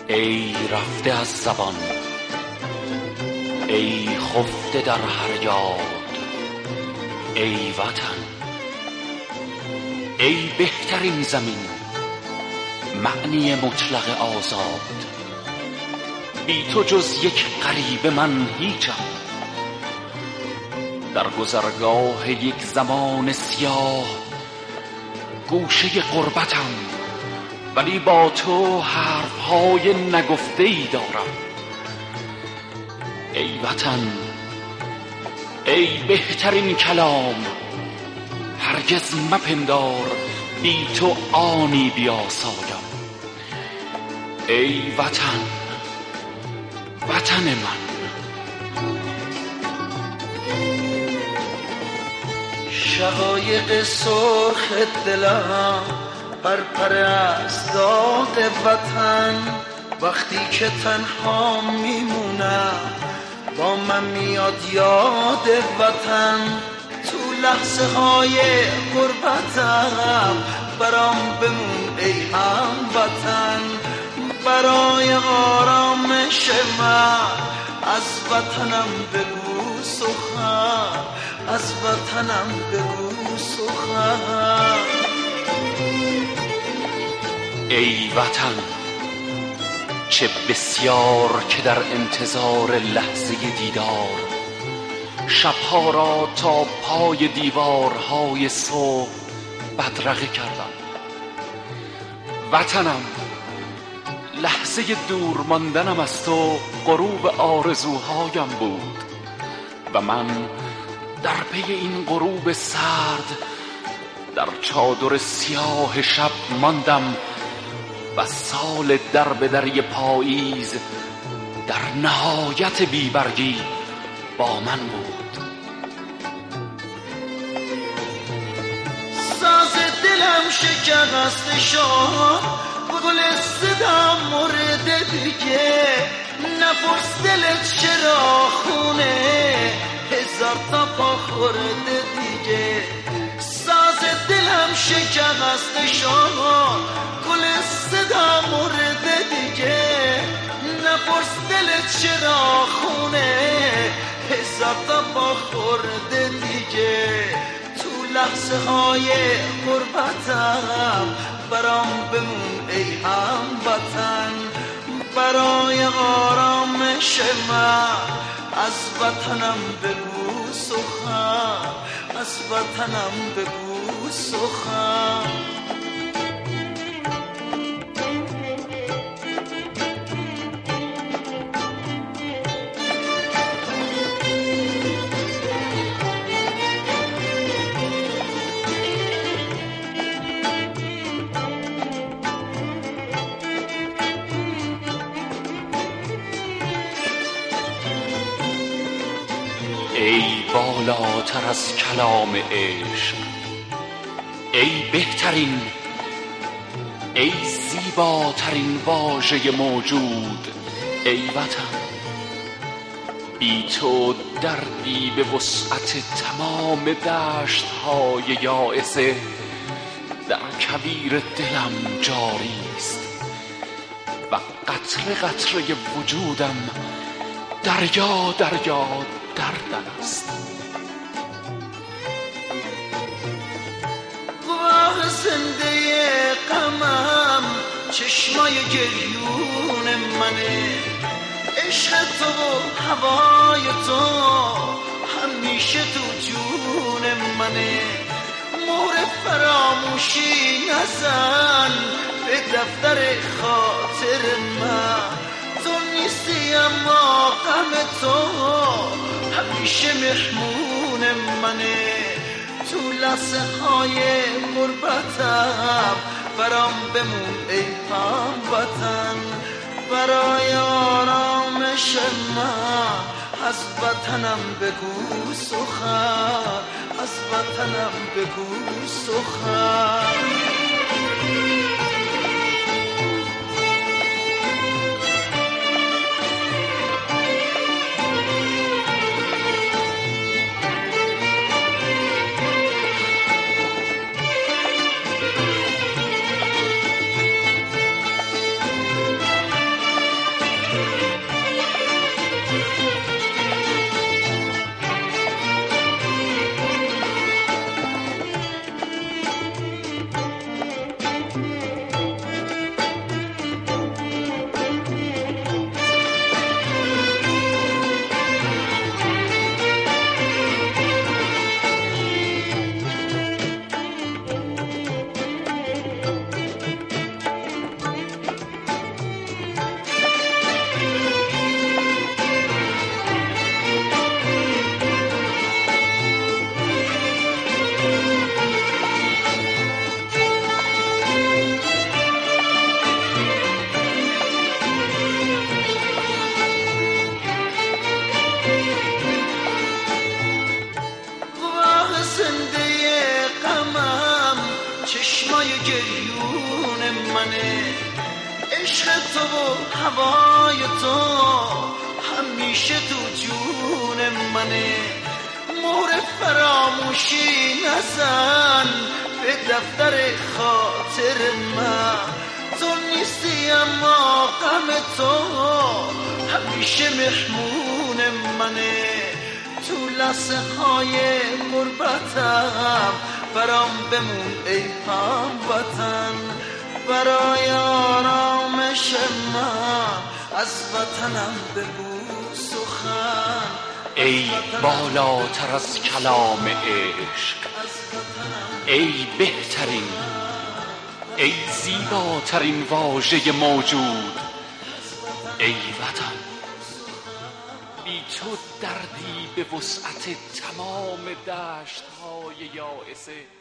ای رفته از زبان، ای خفته در هر یاد، ای وطن، ای بهترین زمین، معنی مطلق آزاد. بی تو جز یک غریب من هیچم، در گذرگاه یک زمان سیاه گوشه غربتم، ولی با تو حرفهای نگفته‌ای دارم. ای وطن، ای بهترین کلام، هرگز مپندار بی تو آنی بیاسایم. ای وطن، وطن من. شقایق سرخ دلم پرپر از داغ وطن، وقتی که تنها میمونم با من میاد یاد وطن. تو لحظه های غربتم برام بمون ای هموطن، برای آرامش من از وطنم بگو سخن، از وطنم بگو سخن. ای وطن، چه بسیار که در انتظار لحظه دیدار شبها را تا پای دیوارهای صبح بدرقه کردم. وطنم، لحظه دور ماندنم از تو غروب آرزوهایم بود و من در پی این غروب سرد در چادر سیاه شب ماندم و سال در به دری پاییز در نهایت بیبرگی با من بود. ساز دلم شکست شد، گل صدام مورد دیگه، نپرس دلت چرا خونه، هزار تا پا خورده دیگه. ساز دلم شکست شد، گل صدا مورد دیگه، نپرس دلت چرا خونه، هزار تا پا خورده دیگه. تو لحظه های غربتم برام بمون ای هموطن، برای آرامش من از وطنم بگو سخن، از وطنم بگو سخن. ای بالاتر از کلام عشق، ای بهترین، ای زیباترین واژه موجود، ای وطن. بی تو دردی به وسعت تمام دشت‌های یائسه در کویر دلم جاری است و قطره قطره وجودم دریا دریا دردن است. گواه زنده غمم چشمای گریون منه، عشق تو و هوای تو همیشه تو جون منه. مهر فراموشی نزن به دفتر خاطر من، تو نیستی اما غم تو همیشه مهمون منه. تو لحظه های غربتم برام بمون ای هموطن، برای آرامش من از وطنم بگو سخن، از وطنم بگو سخن. منه. عشق تو و هوای تو همیشه تو جون منه. مهر فراموشی نزن به دفتر خاطر من. تو نیستی اما غم تو همیشه مهمون منه. تو لحظه های غربتم برام بمون ای هموطن. برای آرامش من از وطنم بگو سخن. ای بالاتر از کلام عشق، ای بهترین، ای زیباترین واژه موجود، ای وطن. بی تو دردی به وسعت تمام دشت‌های یائسه